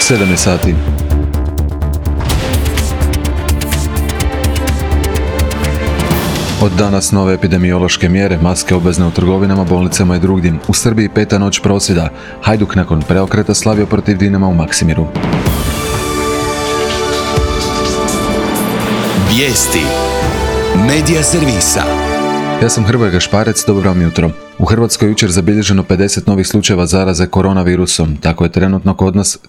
7 sati. Od danas nove epidemiološke mjere, maske obvezne u trgovinama, bolnicama i drugdje. U Srbiji peta noć prosvjeda. Hajduk nakon preokreta slavio protiv Dinama u Maksimiru. Vijesti Medija servisa. Ja sam Hrvoje Gašparec, dobro vam jutro. U Hrvatskoj jučer zabilježeno 50 novih slučajeva zaraze koronavirusom. Tako je trenutno kod nas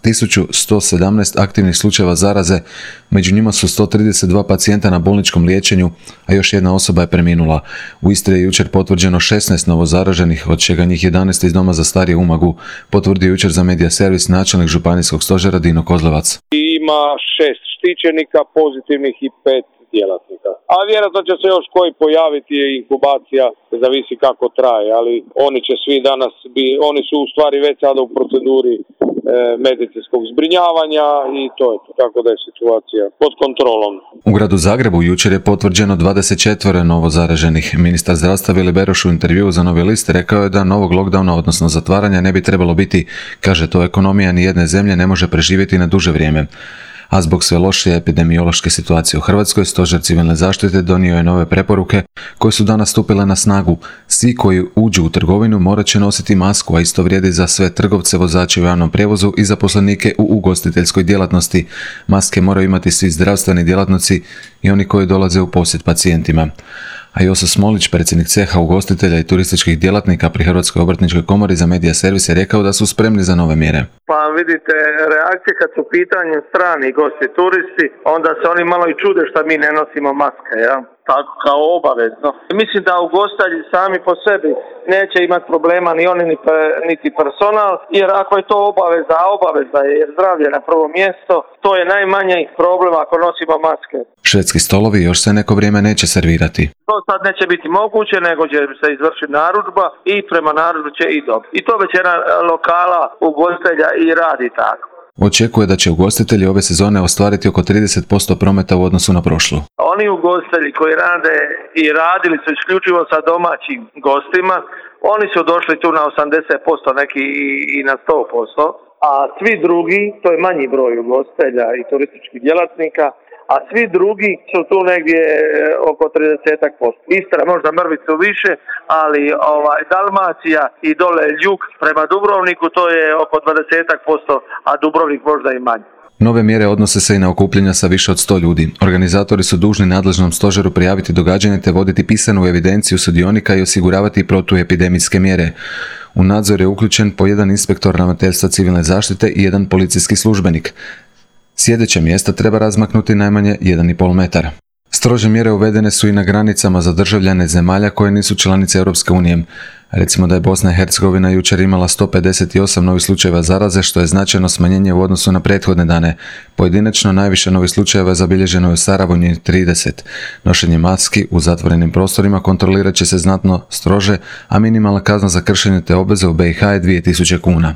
1117 aktivnih slučajeva zaraze, među njima su 132 pacijenta na bolničkom liječenju, a još jedna osoba je preminula. U Istri je jučer potvrđeno 16 novozaraženih, od čega njih 11 iz doma za starije u Umagu, potvrdio jučer za Medija servis načelnik županijskog stožera Dino Kozlevac. Ima 6 štićenika pozitivnih i 5 djelatnika. A vjerojatno će se još koji pojaviti, inkubacija, zavisi kako traje, ali oni će svi danas oni su u stvari već sada u proceduri medicinskog zbrinjavanja i to je to, tako da je situacija pod kontrolom. U gradu Zagrebu jučer je potvrđeno 24 novozaraženih. Ministar zdravstva Vili Beroš u intervjuu za Novi list rekao je da novog lockdowna, odnosno zatvaranja, ne bi trebalo biti. Kaže, to ekonomija ni jedne zemlje ne može preživjeti na duže vrijeme. A zbog sve lošije epidemiološke situacije u Hrvatskoj, Stožer civilne zaštite donio je nove preporuke koje su danas stupile na snagu. Svi koji uđu u trgovinu morat će nositi masku, a isto vrijedi za sve trgovce, vozače u javnom prijevozu i zaposlenike u ugostiteljskoj djelatnosti. Maske moraju imati svi zdravstveni djelatnici i oni koji dolaze u posjet pacijentima. A Joso Smolić, predsjednik ceha ugostitelja i turističkih djelatnika pri Hrvatskoj obrtničkoj komori za Medija servis, je rekao da su spremni za nove mjere. Pa vidite, reakcije kad su u pitanju strani gosti, turisti, onda se oni malo i čude što mi ne nosimo maske, ja? Tako kao obavezno. Mislim da ugostitelji sami po sebi neće imati problema ni oni niti personal, jer ako je to obaveza je, jer zdravlje na prvo mjesto, to je najmanji problem ako nosimo maske. Švedski stolovi još se neko vrijeme neće servirati. To sad neće biti moguće, nego će se izvršiti narudžba i prema narudžbi će i dobiti. I to većina lokala ugostitelja i radi tako. Očekuje da će ugostitelji ove sezone ostvariti oko 30% prometa u odnosu na prošlu. Oni ugostitelji koji rade i radili su isključivo sa domaćim gostima, oni su došli tu na 80%, neki i na 100%, a svi drugi, to je manji broj ugostitelja i turističkih djelatnika, a svi drugi su tu negdje oko 30%. Istra možda mrvicu više, ali Dalmacija i dole jug prema Dubrovniku to je oko 20%, a Dubrovnik možda i manje. Nove mjere odnose se i na okupljanja sa više od 100 ljudi. Organizatori su dužni nadležnom stožeru prijaviti događanje te voditi pisanu evidenciju sudionika i osiguravati protuepidemijske mjere. U nadzor je uključen po jedan inspektor ravnateljstva civilne zaštite i jedan policijski službenik. Sjedeća mjesta treba razmaknuti najmanje 1,5 metar. Strože mjere uvedene su i na granicama za državljane zemalja koje nisu članice Europske unije. Recimo da je Bosna i Hercegovina jučer imala 158 novih slučajeva zaraze, što je značajno smanjenje u odnosu na prethodne dane. Pojedinačno najviše novih slučajeva zabilježeno je u Sarajevu, 30. Nošenje maski u zatvorenim prostorima kontrolirat će se znatno strože, a minimalna kazna za kršenje te obveze u BiH je 2000 kuna.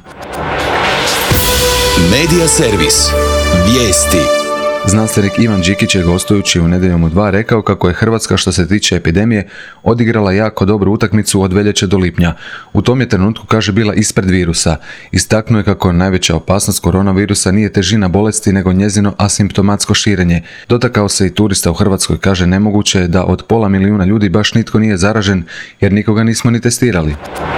Medija servis. Vijesti. Znanstvenik Ivan Đikić je gostujući u Nedjeljom u 2 rekao kako je Hrvatska što se tiče epidemije odigrala jako dobru utakmicu od veljače do lipnja. U tom je trenutku, kaže, bila ispred virusa. Istaknuo je kako najveća opasnost koronavirusa nije težina bolesti nego njezino asimptomatsko širenje. Dotakao se i turista u Hrvatskoj, kaže, nemoguće je da od 500 milijuna ljudi baš nitko nije zaražen jer nikoga nismo ni testirali.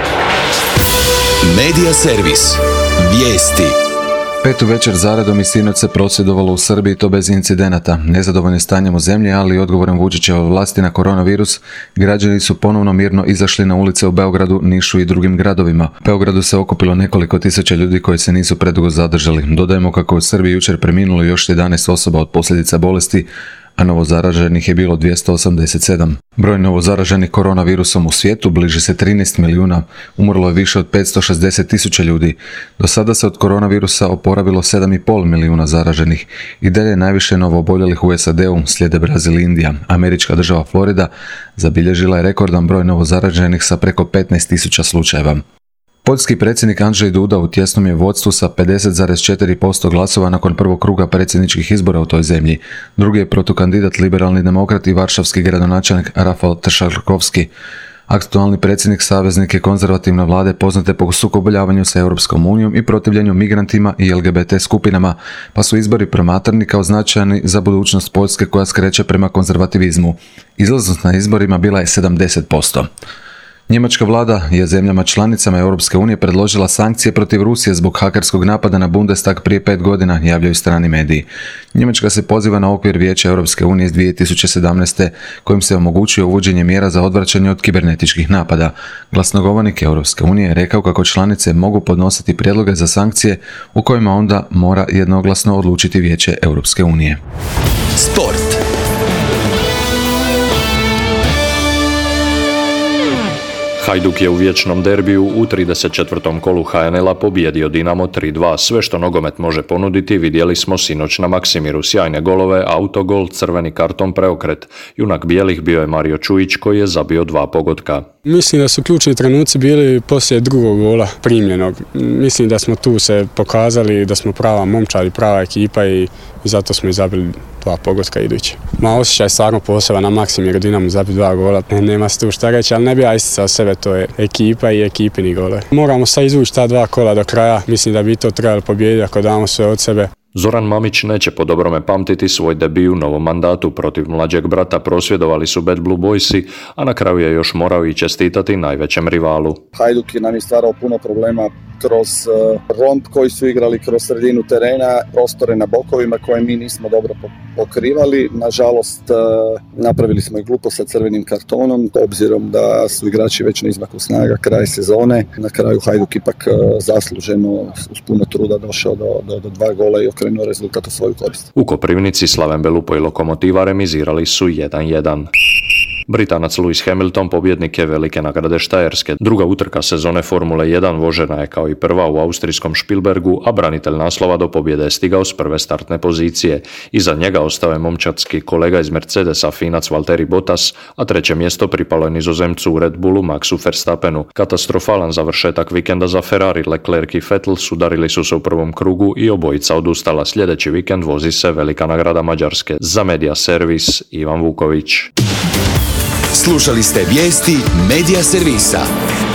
Medija servis. Vijesti. Petu večer zaredom i sinoć se prosvjedovalo u Srbiji, to bez incidenata. Nezadovoljni stanjem u zemlji, ali i odgovorom Vučićeve vlasti na koronavirus, građani su ponovno mirno izašli na ulice u Beogradu, Nišu i drugim gradovima. U Beogradu se okupilo nekoliko tisuća ljudi koji se nisu predugo zadržali. Dodajemo kako je u Srbiji jučer preminulo još 11 osoba od posljedica bolesti, a novozaraženih je bilo 287. Broj novozaraženih koronavirusom u svijetu bliži se 13 milijuna, umrlo je više od 560.000 ljudi. Do sada se od koronavirusa oporavilo 7,5 milijuna zaraženih. I dalje najviše novooboljelih u SAD-u, slijede Brazil i Indija. Američka država Florida zabilježila je rekordan broj novozaraženih sa preko 15.000 slučajeva. Poljski predsjednik Andrzej Duda u tjesnom je vodstvu sa 50,4% glasova nakon prvog kruga predsjedničkih izbora u toj zemlji. Drugi je protukandidat liberalni demokrat i varšavski gradonačelnik Rafal Trzaskowski. Aktualni predsjednik saveznike konzervativne vlade poznate po sukobljavanju sa Europskom unijom i protivljenju migrantima i LGBT skupinama, pa su izbori promatrani kao značajni za budućnost Poljske koja skreće prema konzervativizmu. Izlaznost na izborima bila je 70%. Njemačka vlada je zemljama članicama Europske unije predložila sankcije protiv Rusije zbog hakerskog napada na Bundestag prije 5 godina, javljaju strani mediji. Njemačka se poziva na okvir Vijeća Europske unije iz 2017. kojim se omogućuje uvođenje mjera za odvraćanje od kibernetičkih napada. Glasnogovornik Europske unije je rekao kako članice mogu podnositi prijedloge za sankcije u kojima onda mora jednoglasno odlučiti Vijeće Europske unije. Sport. Hajduk je u vječnom derbiju u 34. kolu HNL-a pobijedio Dinamo 3-2. Sve što nogomet može ponuditi vidjeli smo sinoć na Maksimiru. Sjajne golove, autogol, crveni karton, preokret. Junak bijelih bio je Mario Čujić koji je zabio 2 pogotka. Mislim da su ključni trenuci bili poslije drugog gola primljenog. Mislim da smo tu se pokazali da smo prava momčad i prava ekipa i zato smo i zabili 2 pogotka idući. Osjećaj stvarno poseban na Maksimiru, Dinamo zabiti 2 gola. Nema se tu šta reći, ali ne bi ja isticao sebe, to je ekipa i ekipini gole. Moramo sad izvući ta 2 kola do kraja, mislim da bi to trebali pobijediti ako damo sve od sebe. Zoran Mamić neće po dobrome pamtiti svoj debiju u novom mandatu. Protiv mlađeg brata prosvjedovali su Bad Blue Boysi, a na kraju je još morao i čestitati najvećem rivalu. Hajduk je nam je stvarao puno problema kroz rond koji su igrali kroz sredinu terena, prostore na bokovima koje mi nismo dobro pokrivali. Nažalost, napravili smo i glupost sa crvenim kartonom, obzirom da su igrači već na izmaku snaga, kraj sezone. Na kraju Hajduk ipak zasluženo uz puno truda došao do 2 gola i okrenuo rezultat u svoju korist. U Koprivnici Slaven Belupo i Lokomotiva remizirali su 1-1. Britanac Lewis Hamilton pobjednik je velike nagrade Štajerske. Druga utrka sezone Formule 1 vožena je kao i prva u austrijskom Špilbergu, a branitelj naslova do pobjede je stigao s prve startne pozicije. Iza njega ostao je momčadski kolega iz Mercedesa Finac Valtteri Bottas, a 3. mjesto pripalo je Nizozemcu u Red Bullu Maxu Verstappenu. Katastrofalan završetak vikenda za Ferrari, Leclerc i Vettel sudarili su se u prvom krugu i obojica odustala. Sljedeći vikend vozi se velika nagrada Mađarske. Za Media Servis Ivan Vuković. Slušali ste vijesti Media Servisa.